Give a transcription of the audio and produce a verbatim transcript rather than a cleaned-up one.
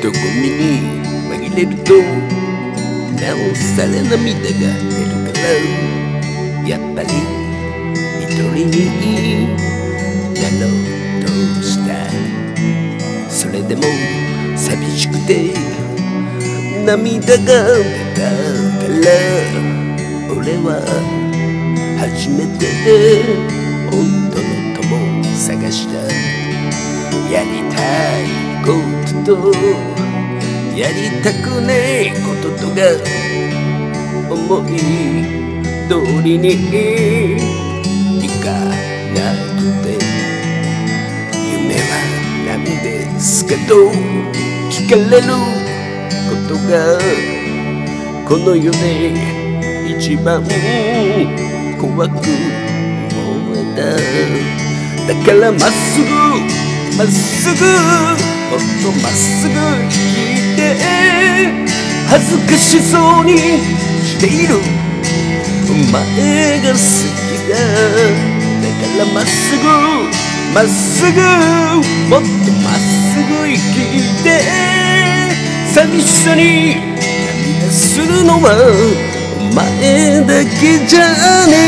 人混みに紛れるとなおさら涙が出るから、やっぱり一人になろうとした。それでも寂しくて涙が出たから俺は初めて本当の友を探した。やりたいこととやりたくねえこととが思い通りにいかなくて、夢はなんですけど聞かれることがこの世で一番怖く思えた。だからまっすぐまっすぐもっとまっすぐ聞いて、恥ずかしそうにしているお前が好きだ。だからまっすぐまっすぐもっとまっすぐ生きて、寂しさに涙するのはお前だけじゃね